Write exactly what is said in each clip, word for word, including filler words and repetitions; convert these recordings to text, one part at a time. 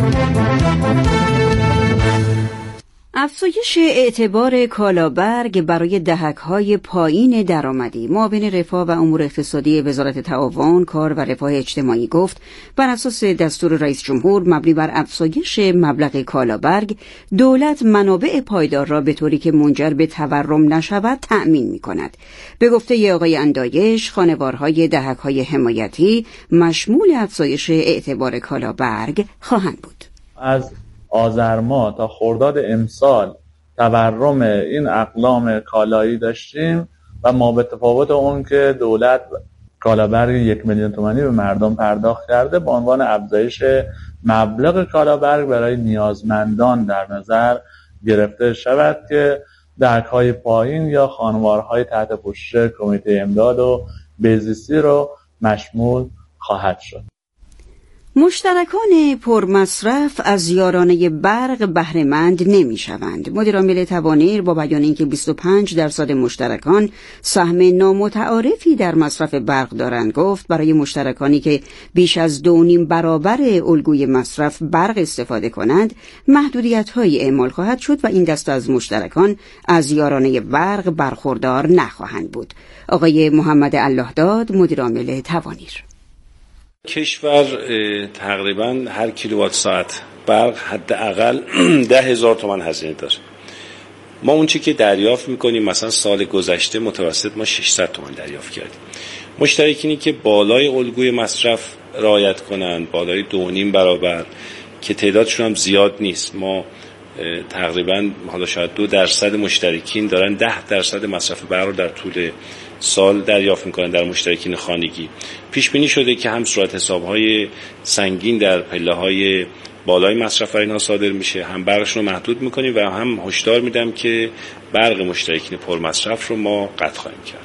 افزایش اعتبار کالابرگ برای دهک‌های پایین درآمدی. معاون رفاه و امور اقتصادی وزارت تعاون، کار و رفاه اجتماعی گفت بر اساس دستور رئیس جمهور مبنی بر افزایش مبلغ کالابرگ، دولت منابع پایدار را به طوری که منجر به تورم نشود تأمین می‌کند. به گفته آقای اندایش، خانوارهای دهک‌های حمایتی مشمول افزایش اعتبار کالابرگ خواهند بود. از آذر ماه تا خرداد امسال تورم این اقلام کالایی داشتیم و ما به تفاوت اون که دولت کالابرگ یک میلیون تومانی به مردم پرداخت کرده، به عنوان افزایش مبلغ کالابرگ برای نیازمندان در نظر گرفته شود که دهک‌های پایین یا خانوارهای تحت پوشش کمیته امداد و بهزیستی رو مشمول خواهد شد. مشترکان پرمصرف از یارانه برق بهره‌مند نمی‌شوند. مدیر عامل توانیر با بیان اینکه بیست و پنج درصد مشترکان سهم نامتعارفی در مصرف برق دارند، گفت برای مشترکانی که بیش از دو نیم برابر الگوی مصرف برق استفاده کنند محدودیت‌های اعمال خواهد شد و این دسته از مشترکان از یارانه برق برخوردار نخواهند بود. آقای محمد اللهداد، مدیر عامل توانیر: کشور تقریبا هر کیلووات ساعت برق حداقل ده هزار تومان هزینه داره. ما اون چی که دریافت میکنیم، مثلا سال گذشته متوسط ما ششصد تومان دریافت کردیم. مشترکینی که بالای الگوی مصرف رعایت کنند، بالای دو نیم برابر، که تعدادشون هم زیاد نیست، ما تقریبا حالا شاید دو درصد مشترکین دارن ده درصد مصرف برق رو در طول سال دریافت میکنن. در مشترکین خانگی پیش بینی شده که هم صورت حساب‌های سنگین در پله‌های بالای مصرف اینها صادر میشه، هم برقشون رو محدود میکنیم و هم هشدار میدم که برق مشترکین پرمصرف رو ما قطع خواهیم کرد.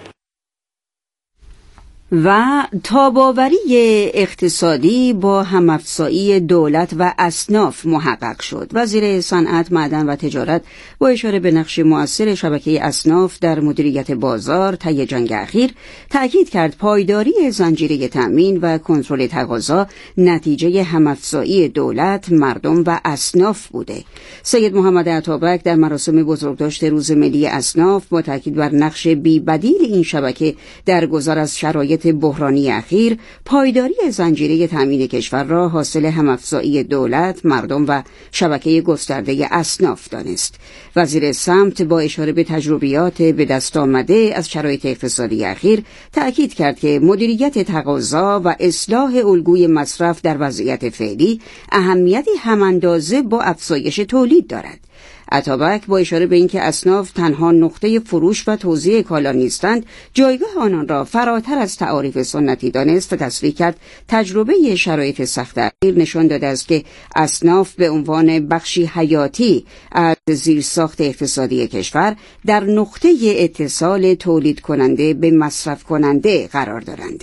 و تاباوری اقتصادی با همافزایی دولت و اصناف محقق شد. وزیر صنعت، معدن و تجارت با اشاره به نقش مؤثر شبکه اصناف در مدیریت بازار طی جنگ اخیر تأکید کرد پایداری زنجیره تأمین و کنترل تقاضا نتیجه همافزایی دولت، مردم و اصناف بوده. سید محمد عطابک در مراسم بزرگداشت روز ملی اصناف با تأکید بر نقش بی‌بدیل این شبکه در گذر از شرایط بحرانی اخیر، پایداری زنجیره تامین کشور را حاصل همافزایی دولت، مردم و شبکه گسترده اصناف دانست. وزیر سمت با اشاره به تجربیات به دست آمده از شرایط اقتصادی اخیر تأکید کرد که مدیریت تقاضا و اصلاح الگوی مصرف در وضعیت فعلی اهمیتی هماندازه با افزایش تولید دارد. عطابک با اشاره به اینکه اصناف تنها نقطه فروش و توزیع کالا نیستند، جایگاه آنان را فراتر از تعاریف سنتی دانست و تصریح کرد شرایط شرایط سخت اخیر نشان داده است که اصناف به عنوان بخشی حیاتی از زیرساخت اقتصادی کشور در نقطه اتصال تولید کننده به مصرف کننده قرار دارند.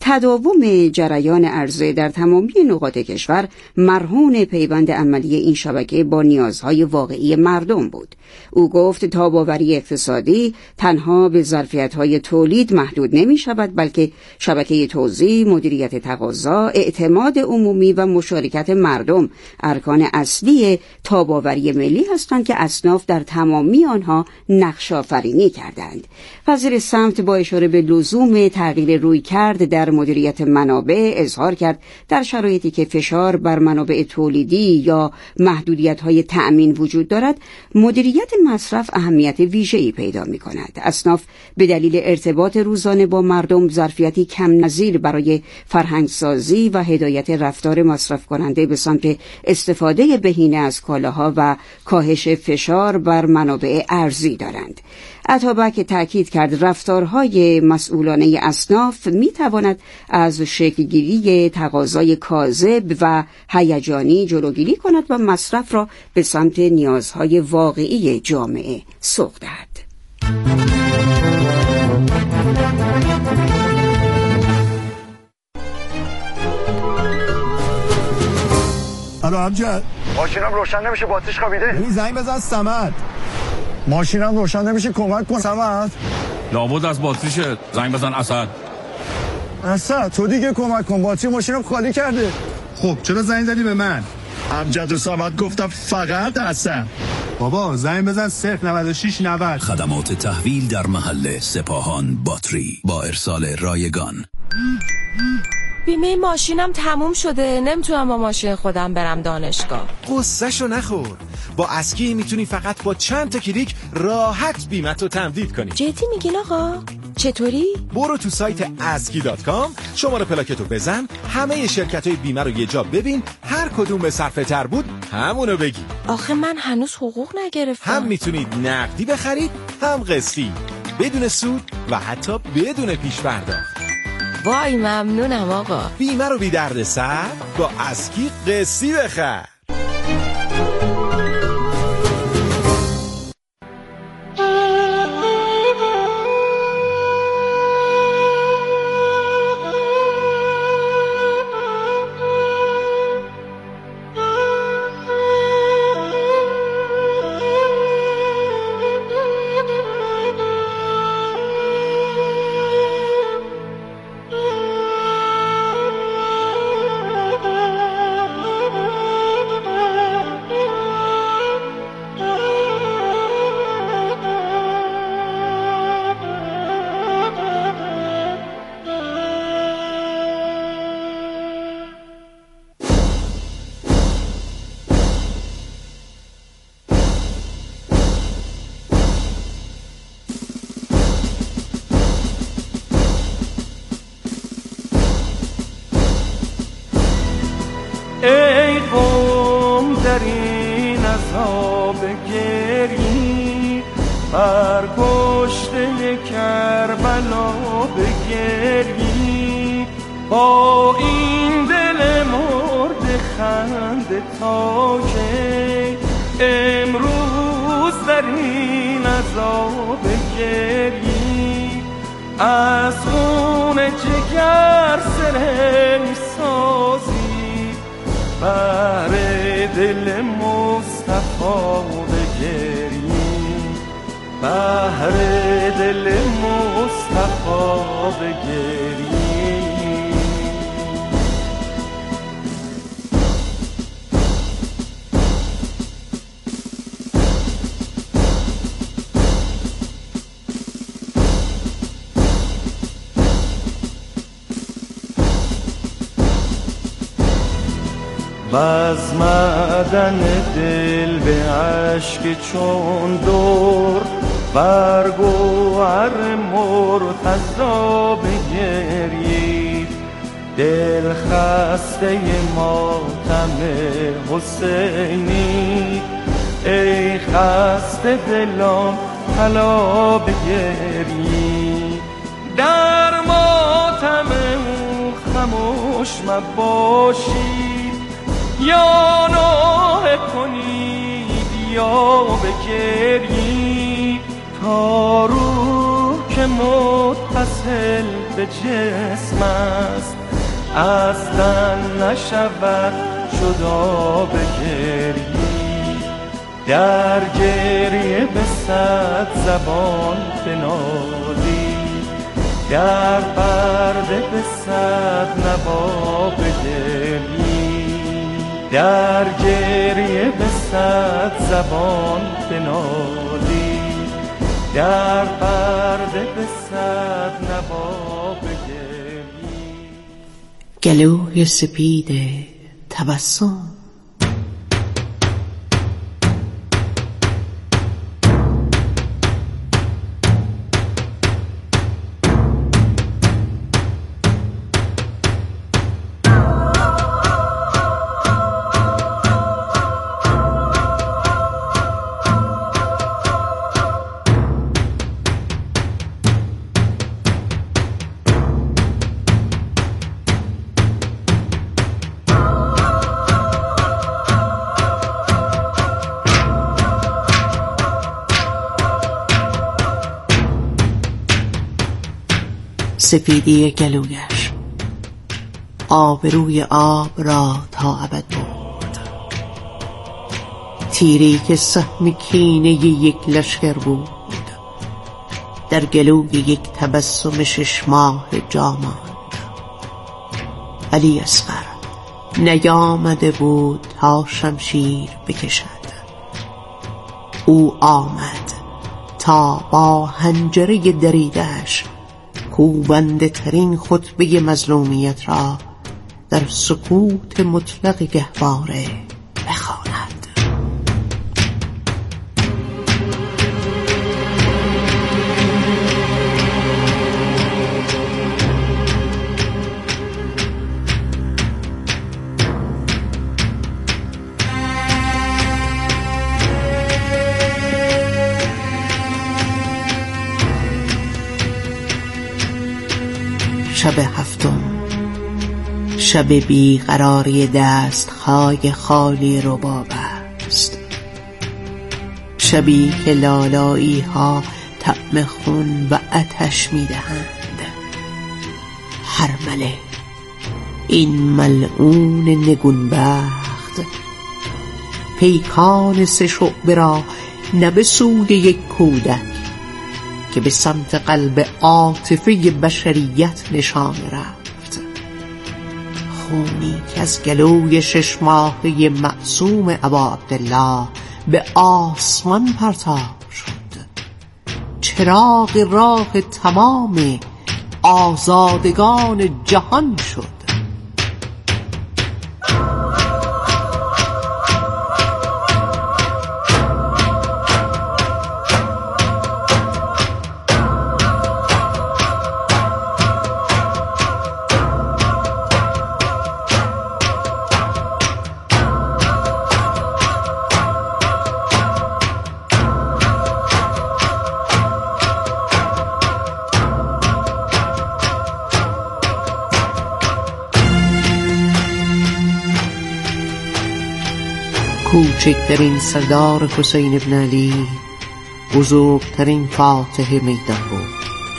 تداوم جریان عرضه در تمامی نقاط کشور مرهون پیوند عملی این شبکه با نیازهای واقعی مردم بود. او گفت تاباوری اقتصادی تنها به ظرفیت‌های تولید محدود نمی شود، بلکه شبکه توزیع، مدیریت تقاضا، اعتماد عمومی و مشارکت مردم ارکان اصلی تاباوری ملی هستند که اصناف در تمامی آنها نقش آفرینی کردند. وزیر سمت با اشاره به لزوم تغییر رویکرد در مدیریت منابع اظهار کرد در شرایطی که فشار بر منابع تولیدی یا محدودیت‌های تأمین وجود دارد، مدیریت مصرف اهمیت ویژه‌ای پیدا می‌کند. اصناف به دلیل ارتباط روزانه با مردم ظرفیتی کم نظیر برای فرهنگسازی و هدایت رفتار مصرف کننده به سمت استفاده بهینه از کالاها و کاهش فشار بر منابع ارزی دارند. عطابک تأکید کرد رفتارهای مسئولانه اصناف می‌تواند از شکلگیری تقاضای کاذب و هیجانی جلوگیری کند و مصرف را به سمت نیازهای واقعی جامعه سوق دهد. الو امجد، ماشینم روشن نمیشه، باتریش خوابیده. ببین زنگ بزن صمد. ماشینم روشن نمیشه، کمک کن صمد. لابد از باتریشه، زنگ بزن اسد. اسد تو دیگه کمک کن، باتری ماشینم خالی کرده. خب چرا زنگ زدی به من؟ امجد و سامد گفتم فقط هستن. بابا زنگ بزن صفر نود و شش نود. خدمات تحویل در محل سپاهان باتری با ارسال رایگان. بیمه ماشینم تموم شده، نمیتونم با ماشین خودم برم دانشگاه. قصه‌شو نخور. با اسکی میتونی فقط با چند تا کلیک راحت بیمه‌تو تمدید کنی. جدی میگین آقا؟ چطوری؟ برو تو سایت اسکی دات کام، شماره پلاکتو بزن، همه شرکت‌های بیمه رو یه جا ببین، هر کدوم به صرفه تر بود همونو بگی. آخه من هنوز حقوق نگرفتم. هم میتونید نقدی بخرید، هم قسطی، بدون سود و حتی بدون پیش پرداخت. وای ممنونم آقا. بیمه رو بی درد سر با اسکی قسطی بخر. ای قوم در این عذاب گری، بر کشته کربلا بگری، با این دل مرد خنده تا که امروز در این عذاب گری، از خون جگر سرم سازی، بر دل مصطفی بگری، بر دل مصطفی بگری. بزمدن دل به عشق چون دور، بر گوهر مرتضا بگرید، دل خسته ماتم حسینی، ای خسته دلان هلا بگرید، در ماتم او خموش مباشید، یا نوحه کنید یا بگرید، تا روح که متصل به جسم است، از تن نشود جدا بگرید، در گریه به صد زبان بنالید، در پرده به صد نوا بگرید، در گریه به صد زبان بنالی، در پرده به صد نوا بگری. گلوی سپید تبسم سپیدی گلویش آبروی آب را تا ابد برد، تیری که سهم کینه یک لشکر بود، در گلوی یک تبسم شش ماه جا ماند. علی اصغر نیامده بود تا شمشیر بکشد. او آمد تا با حنجره دریدش کوبنده ترین خطبه مظلومیت را در سکوت مطلق گهواره بخواند. شب هفتم، شب بیقراری دست‌های خالی رباب است. شبی که لالایی ها طعم خون و آتش می‌دهند. هرمله، این ملعون نگونبخت، پیکان سه شعبه را نه به سوی یک کودک که به سمت قلب عاطفه بشریت نشان رفت. خونی که از گلوی شش ماهه معصوم ابا عبدالله به آسمان پرتاب شد. چراغ راه تمام آزادگان جهان شد. کوچکترین سردار حسین ابن علی بزرگترین فاتح میدان بود.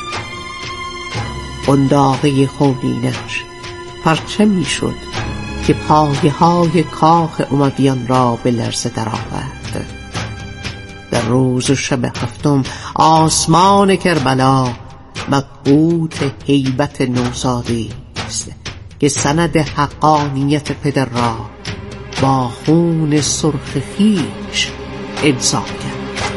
قنداقه خونینش پرچمی شد که پایه های کاخ امویان را به لرزه درآورد. در روز شب هفتم آسمان کربلا مبعوث هیبت نوزادی است که سند حقانیت پدر را با خون سرخ خویش امضا کرد.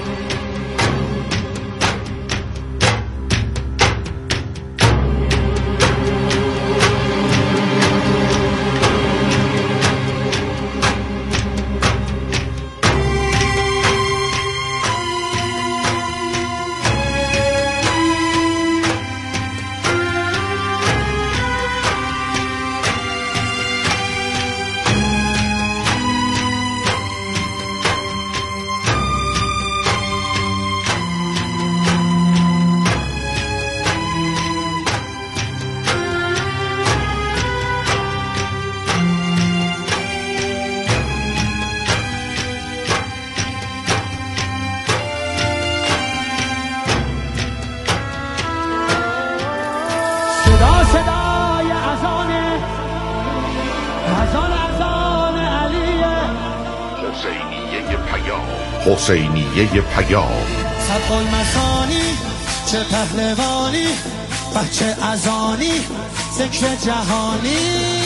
حسینیه پیام. صدق المثانی چه پهلوانی، بچه ازانی ذکر جهانی.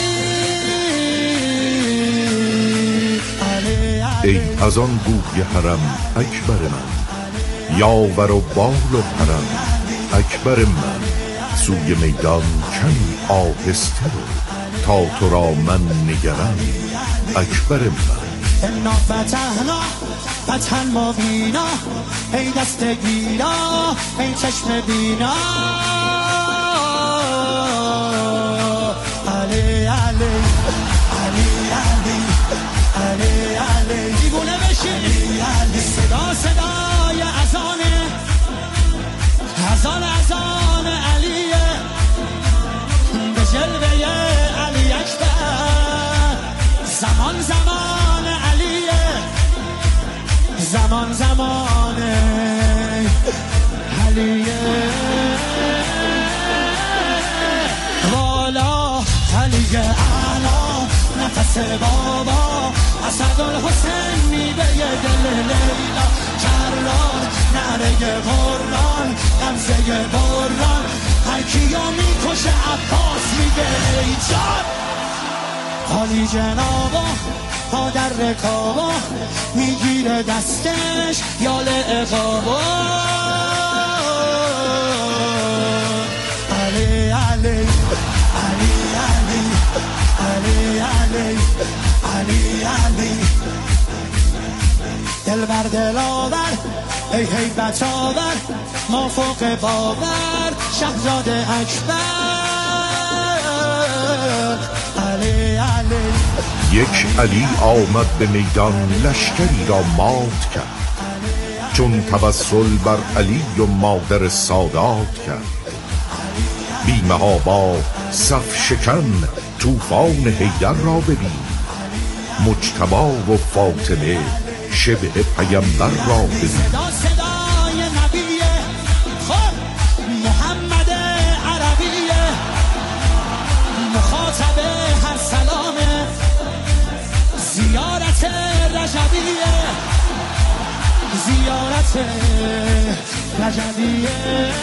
ای از آن بوی حرم اکبر من، یاور و بال و حرم اکبر من. سوی میدان کمی آهسته رو، تا تو را من نگرم اکبر من. انا فتحنا فتحا مبینا، ای دست گیرا ای چشم بینا. علی علی علی علی علی علی دیوونه بشی. علی صدا صدای اذانه، اذان اذان علیه، به جلوه علی اکبر. زمان زمان علیه، زمان زمان علیه. والا علیه اعلا نفس بابا، اسد الحسین میوه دل لیلا. کرار نره قرآن غمزه بران، هر کیو میکشه عباس میگه ای جان. عالی جنابا پا در رکابا میگیره دستش یال اقابا علی علی علی علی علی علی علی علی دل بر دل آور ای هیبت آور ما فوق باور شهزاده اکبر علی علی. یک علی آمد به میدان لشکری را مات کرد، چون توسل بر علی و مادر سادات کرد. بی محابا صف شکن طوفان حیدر را ببین، مجتبی و فاطمه شبه پیمبر را ببین. صدا صدای نبیه خب محمد عربیه، مخاطب هر سلامه زیارت رجبیه، زیارت رجبیه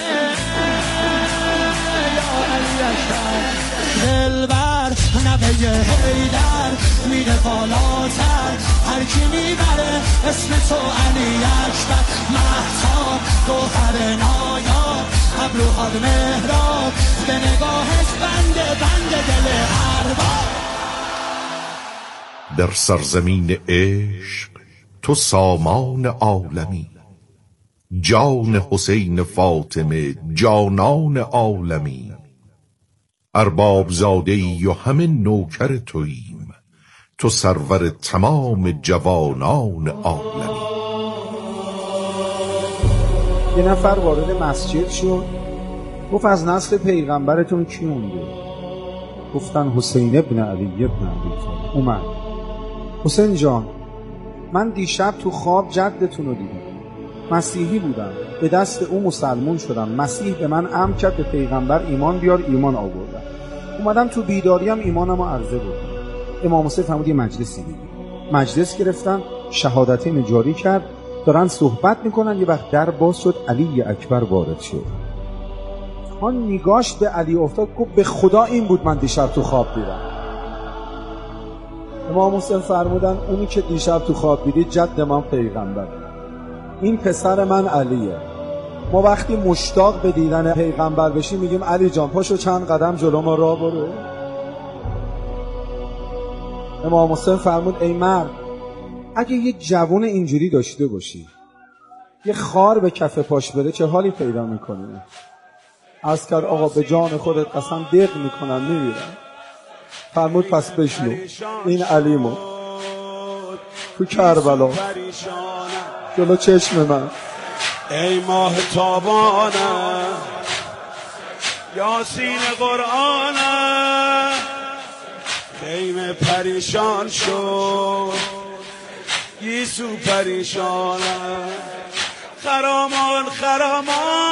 یا علی اکبر. دلبر نوه حیدر میره بالاتر، هر کی میبره اسم تو علی اکبر. مهتاب گوهر نایاب ابروها مهراب، به نگاهش بنده بنده دل ارباب. در سرزمین عشق تو سامان عالمی، جان حسین فاطمه جانان عالمی. ارباب زاده‌ای و همه نوکر توییم، تو سرور تمام جوانان عالمی. یه نفر وارد مسجد شد، گفت از نسل پیغمبرتون کی مونده؟ گفتن حسین ابن علی ابن ابی طالب. اومد حسین جان، من دیشب تو خواب جدتون رو دیدم، مسیحی بودم، به دست او مسلمون شدم، مسیح به من امر کرد به پیغمبر ایمان بیار، ایمان آوردم، اومدم تو بیداریم ایمانم رو عرضه بکنم. امام حسین فرمود یه مجلسی بگیر. مجلس گرفتن، شهادتین جاری کرد، دارن صحبت میکنن. یه وقت در باز شد، علی اکبر وارد شد. آن نگاش به علی افتاد، گفت به خدا این بود من دیشب تو خواب دیدم. امام حسین فرمودن اونی که دیشب تو خواب دیدی جد من پیغمبر، این پسر من علیه. ما وقتی مشتاق به دیدن پیغمبر بشیم میگیم علی جان پاشو چند قدم جلو ما راه برو. امام حسین فرمود ای مرد، اگه یه جوون اینجوری داشته باشی، یه خار به کف پاش بره، چه حالی پیدا میکنی؟ عرض کرد آقا به جان خودت قسم دق میکنم میمیرم. فرمود پس بشنو، این علیمو تو کربلا جلو چشم من، ای ماه تابانه یاسین قرآنه، خیمه پریشان شد یسو پریشانه، خرامان خرامان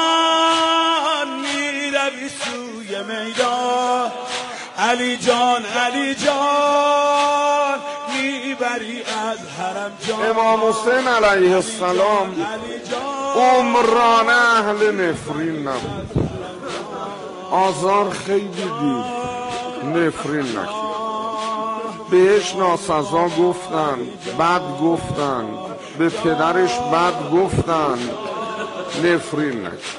میروی سوی میدان، علی جان علی جان میبری از حرم جان. امام حسین علیه السلام عمران اهل نفرین نبود، آزار خیلی دید، نفرین نکرد. بهش ناسزا گفتن، بد گفتن، به پدرش بد گفتن، نفرین نکرد.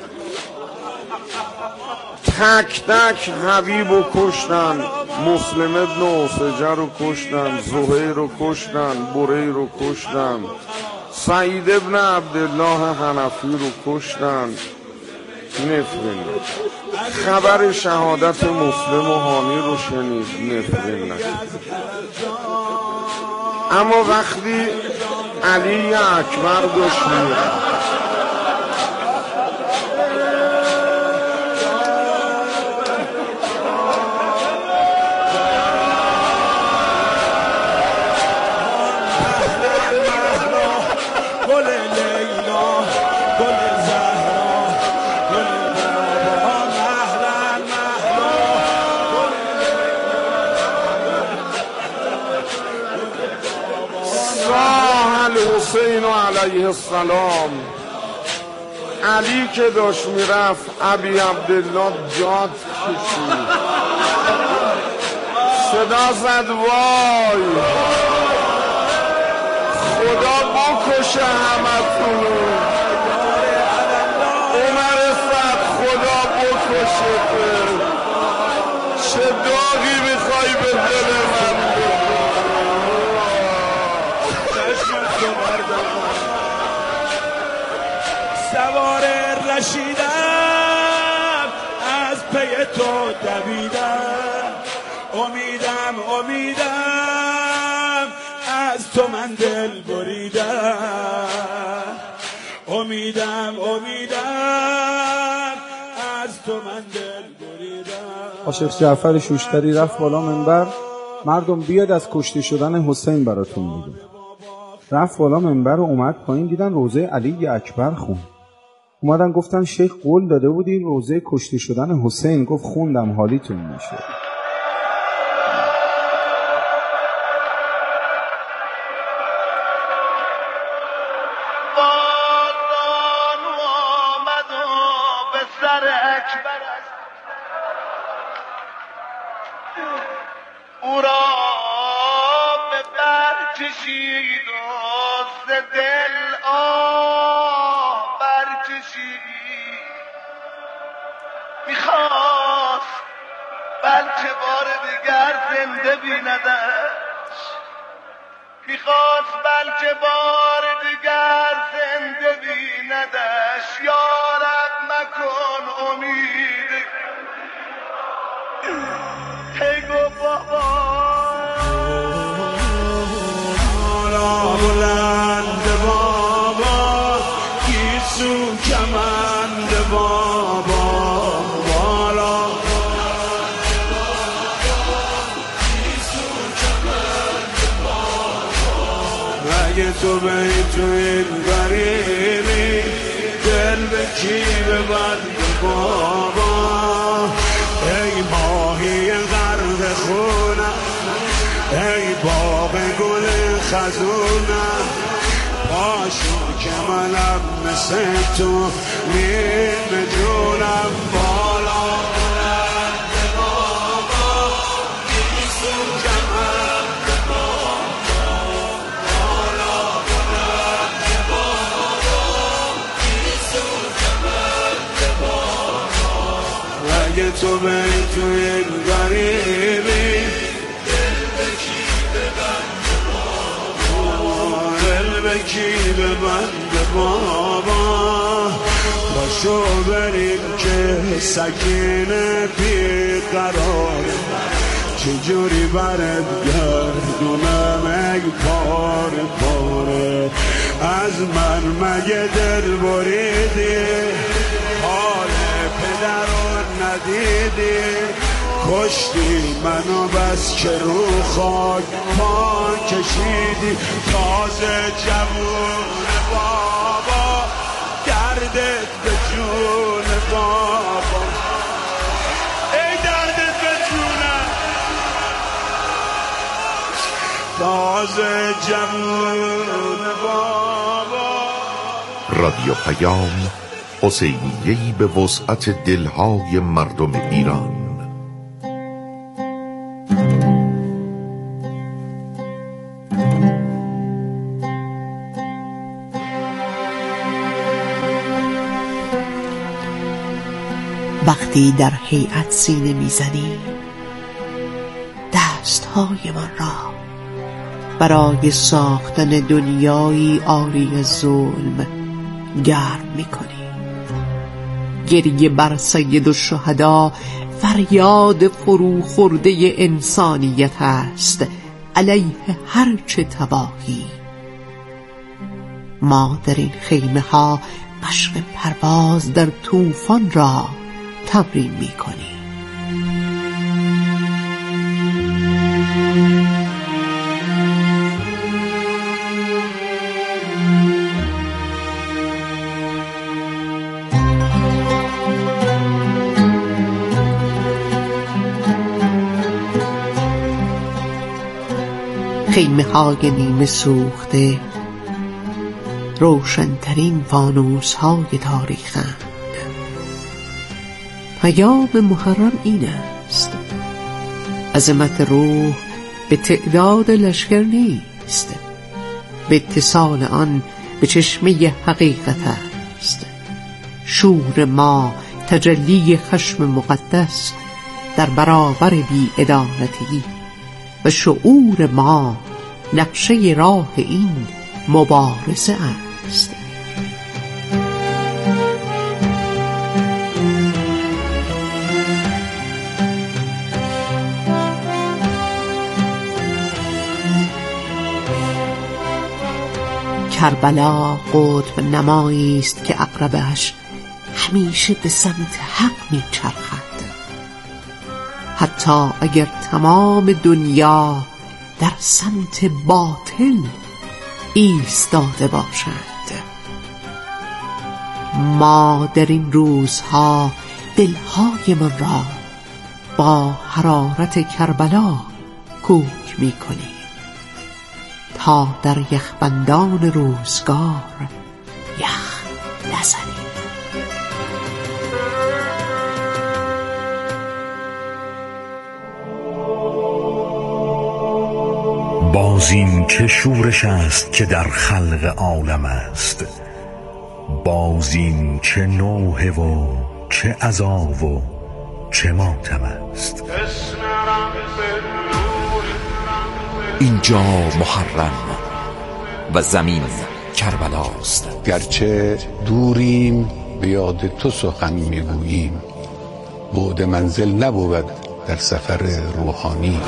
تک تک حبیب رو کشتن، مسلم ابن اوسجه رو کشتن، زهیر رو کشتن، بری رو کشتن، سعید ابن عبدالله حنفی رو کشتن، نفرین نکرد. خبر شهادت مسلم و حامی رو شنید، نفرین نکرد. اما وقتی علی اکبر داشت میرد، حسین علیه السلام، علی که داشت میرفت ابی عبدالله جاد کشید، صدا زد وای خدا بکشه همتون عمر صد خدا بکشه چه داغی میخوای به دل من سوار رشیدم از پی تو دویدم امیدم امیدم از تو من دل بریدم امیدم امیدم از تو من دل بریدم. عاشق جعفر شوشتری رفت بالا منبر مردم بیاد از کشته شدن حسین براتون میگم. رفت بالا منبر و اومد پایین دیدن روزه علی اکبر خون. اومدن گفتن شیخ قول داده بودی روزه کشته شدن حسین. گفت خوندم حالیتون میشه. او را به بر کشید و ز دل آب برکشید میخواست بلکه بار دیگر زنده بیندش میخواست بلکه بار دیگر زنده بیندش یارب مکن امید هیگو بابا بالا بلند بابا گیسو کمند بابا بالا گیسو کمند بابا اگه تو بی تو این بریمی دل به کی ببند بابا ای ماهی غرق خونم ای باغ گل خزونم پاشو که منم مثل تو نیم جونم بالا بلند بابا گیسو کمند بابا بالا بلند بابا گیسو کمند بابا اگه تو بری تو این غریبی دل به کی ببند بابا دل به کی ببند بابا باشو بریم که سکینه بی قرار چجوری برد گردونم ای پاره پاره از من مگه دل بریدی حال پدر رو ندیدی کشتی منو بس که رو خاک پا کشیدی تازه جوون بابا دردت به جون بابا ای دردت به جونم تازه جوون بابا. رادیو پیام حسینیه‌ای به وسعت دلهای مردم ایران. وقتی در هیئت سینه میزنی دستهای من را برای ساختن دنیایی عاری از ظلم گرم میکنی. گریه بر سید الشهدا فریاد فرو خورده انسانیت است علیه هر چه تباهی. ما در این خیمه ها مشق پرواز در طوفان را تمرین میکنیم. خیمه های نیمه سوخته روشنترین فانوس های تاریخند. پیام محرم این است: عظمت روح به تعداد لشکر نیست، به اتصال آن به چشمه حقیقت است. شور ما تجلی خشم مقدس در برابر بی‌عدالتی و شعور ما نقشه راه این مبارزه است. کربلا قطب نمایی است که عقربش همیشه به سمت حق می چرخد، حتی اگر تمام دنیا در سمت باطل ایستاده باشد. ما در این روزها دلهایمان را با حرارت کربلا کوک می کنیم تا در یخبندان روزگار یخ نزنیم. باز این چه شورش است که در خلق عالم است، باز این چه نوحه و چه عذاب و چه ماتم است. اینجا محرم و زمین کربلاست. گرچه دوریم به یاد تو سخن میگوییم، بعد منزل نبود در سفر روحانی.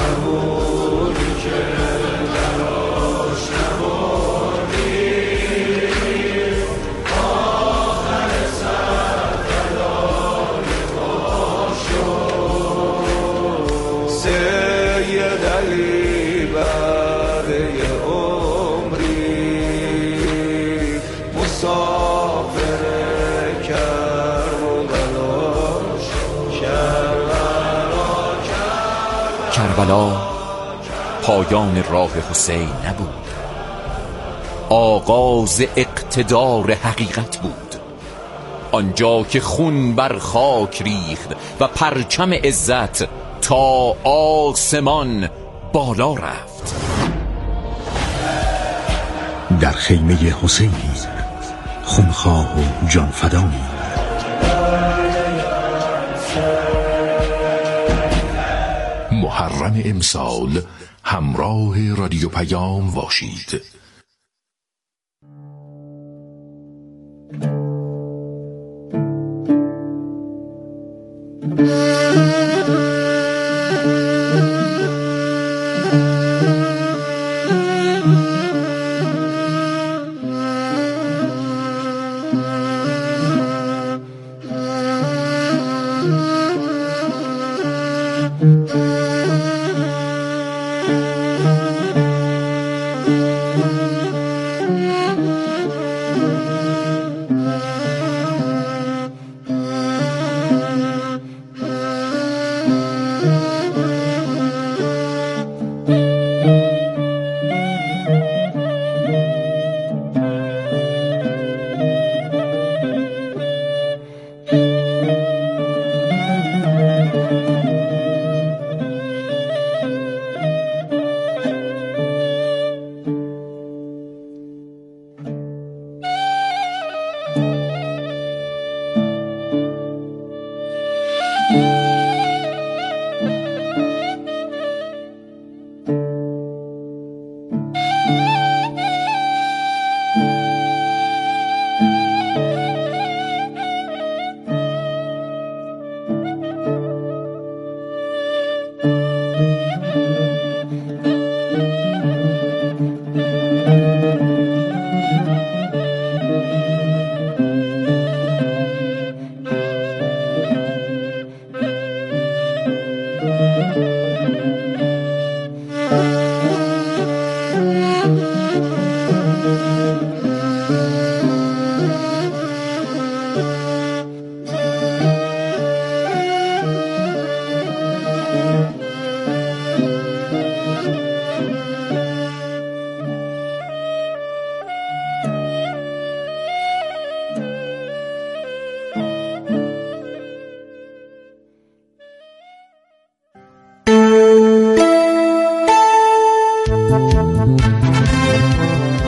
کربلا پایان راه حسین نبود، آغاز اقتدار حقیقت بود. آنجا که خون بر خاک ریخت و پرچم عزت تا آسمان بالا رفت. در خیمه حسین خونخواه و جانفدایی. محرم امسال همراه رادیو پیام باشید.